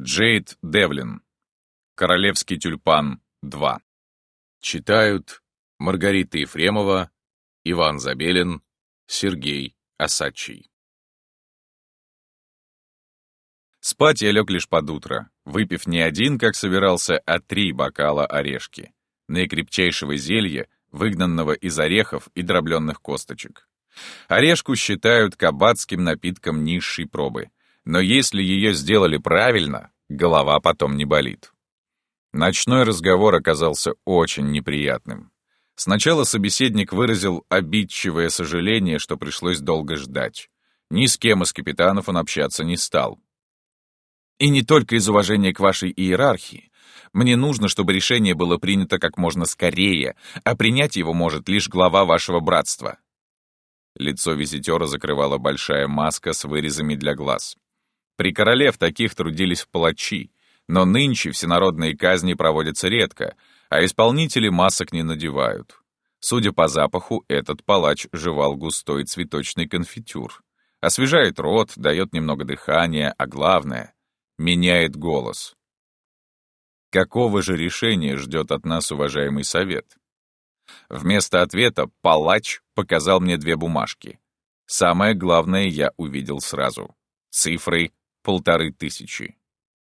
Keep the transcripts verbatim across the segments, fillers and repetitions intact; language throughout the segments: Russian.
Джейд Девлин. Королевский тюльпан два. Читают Маргарита Ефремова, Иван Забелин, Сергей Осадчий. Спать я лег лишь под утро, выпив не один, как собирался, а три бокала орешки, наикрепчайшего зелья, выгнанного из орехов и дробленных косточек. Орешку считают кабацким напитком низшей пробы, но если ее сделали правильно, голова потом не болит. Ночной разговор оказался очень неприятным. Сначала собеседник выразил обидчивое сожаление, что пришлось долго ждать. Ни с кем из капитанов он общаться не стал. И не только из уважения к вашей иерархии. Мне нужно, чтобы решение было принято как можно скорее, а принять его может лишь глава вашего братства. Лицо визитера закрывала большая маска с вырезами для глаз. При короле в таких трудились палачи, но нынче всенародные казни проводятся редко, а исполнители масок не надевают. Судя по запаху, этот палач жевал густой цветочный конфитюр. Освежает рот, дает немного дыхания, а главное — меняет голос. Какого же решения ждет от нас уважаемый совет? Вместо ответа палач показал мне две бумажки. Самое главное я увидел сразу. Цифры полторы тысячи.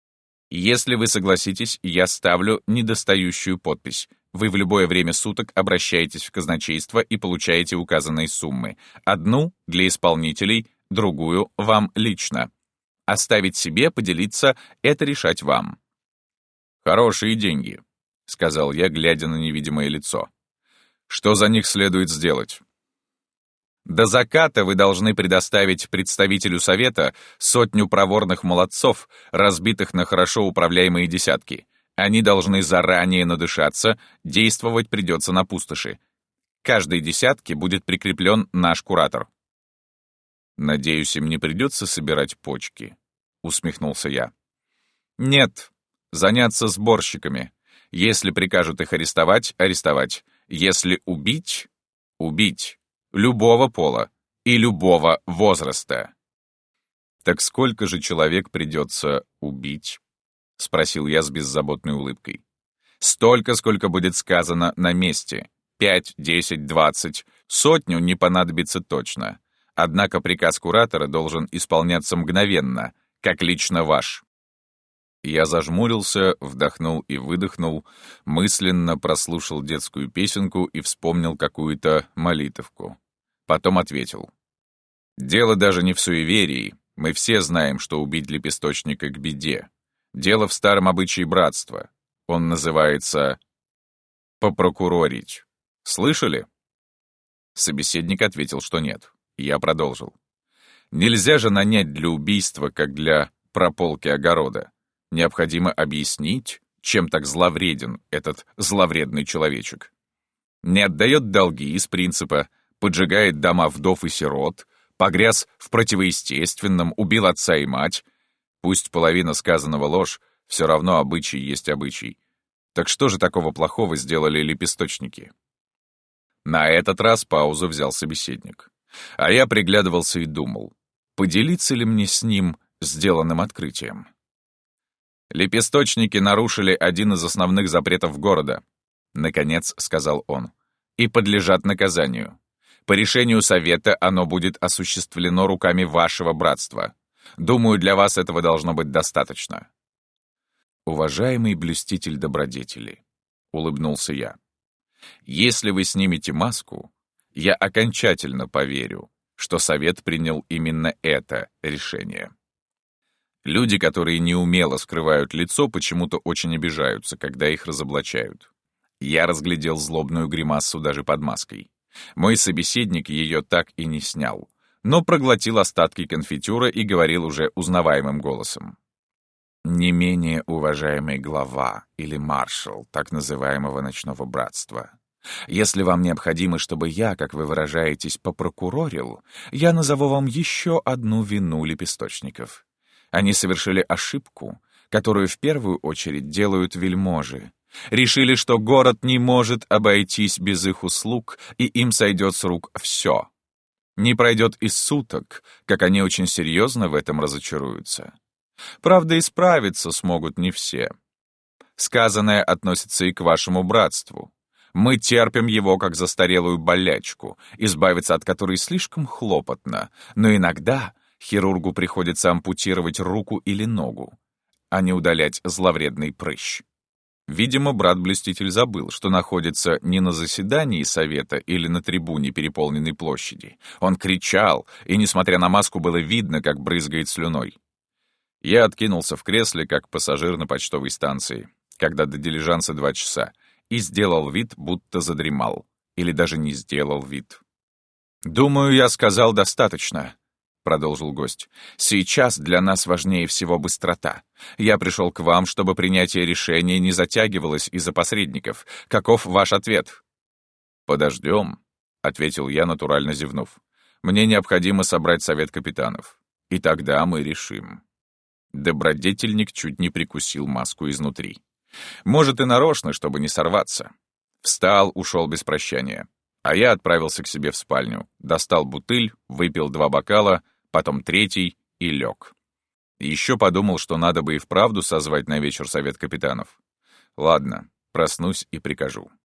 Если вы согласитесь, я ставлю недостающую подпись. Вы в любое время суток обращаетесь в казначейство и получаете указанные суммы. Одну для исполнителей, другую вам лично. Оставить себе, поделиться — это решать вам. «Хорошие деньги», — сказал я, глядя на невидимое лицо. «Что за них следует сделать?» До заката вы должны предоставить представителю совета сотню проворных молодцов, разбитых на хорошо управляемые десятки. Они должны заранее надышаться, действовать придется на пустоши. Каждой десятке будет прикреплен наш куратор. «Надеюсь, им не придется собирать почки», — усмехнулся я. «Нет, заняться сборщиками. Если прикажут их арестовать — арестовать. Если убить — убить. Любого пола и любого возраста». «Так сколько же человек придется убить?» — спросил я с беззаботной улыбкой. «Столько, сколько будет сказано на месте. Пять, десять, двадцать. Сотню не понадобится точно. Однако приказ куратора должен исполняться мгновенно, как лично ваш». Я зажмурился, вдохнул и выдохнул, мысленно прослушал детскую песенку и вспомнил какую-то молитовку. Потом ответил. «Дело даже не в суеверии. Мы все знаем, что убить лепесточника к беде. Дело в старом обычае братства. Он называется попрокурорить. Слышали?» Собеседник ответил, что нет. Я продолжил. «Нельзя же нанять для убийства, как для прополки огорода. Необходимо объяснить, чем так зловреден этот зловредный человечек. Не отдает долги из принципа, поджигает дома вдов и сирот, погряз в противоестественном, убил отца и мать. Пусть половина сказанного ложь, все равно обычай есть обычай. Так что же такого плохого сделали лепесточники?» На этот раз паузу взял собеседник. А я приглядывался и думал, поделиться ли мне с ним сделанным открытием. «Лепесточники нарушили один из основных запретов города», — наконец сказал он, — «и подлежат наказанию. По решению совета оно будет осуществлено руками вашего братства. Думаю, для вас этого должно быть достаточно». «Уважаемый блюститель добродетели», — улыбнулся я, — «если вы снимете маску, я окончательно поверю, что совет принял именно это решение». Люди, которые неумело скрывают лицо, почему-то очень обижаются, когда их разоблачают. Я разглядел злобную гримасу даже под маской. Мой собеседник ее так и не снял, но проглотил остатки конфитюра и говорил уже узнаваемым голосом. «Не менее уважаемый глава или маршал так называемого ночного братства. Если вам необходимо, чтобы я, как вы выражаетесь, попрокурорил, я назову вам еще одну вину лепесточников. Они совершили ошибку, которую в первую очередь делают вельможи. Решили, что город не может обойтись без их услуг, и им сойдет с рук все. Не пройдет и суток, как они очень серьезно в этом разочаруются. Правда, и справиться смогут не все. Сказанное относится и к вашему братству. Мы терпим его как застарелую болячку, избавиться от которой слишком хлопотно, но иногда хирургу приходится ампутировать руку или ногу, а не удалять зловредный прыщ. Видимо, брат-блюститель забыл, что находится не на заседании совета или на трибуне переполненной площади. Он кричал, и, несмотря на маску, было видно, как брызгает слюной. Я откинулся в кресле, как пассажир на почтовой станции, когда до дилижанса два часа, и сделал вид, будто задремал. Или даже не сделал вид. «Думаю, я сказал достаточно», — продолжил гость. «Сейчас для нас важнее всего быстрота. Я пришел к вам, чтобы принятие решения не затягивалось из-за посредников. Каков ваш ответ?» «Подождем», — ответил я, натурально зевнув. «Мне необходимо собрать совет капитанов. И тогда мы решим». Добродетельник чуть не прикусил маску изнутри. Может, и нарочно, чтобы не сорваться. Встал, ушел без прощания. А я отправился к себе в спальню, достал бутыль, выпил два бокала, потом третий и лег. Еще подумал, что надо бы и вправду созвать на вечер совет капитанов. Ладно, проснусь и прикажу.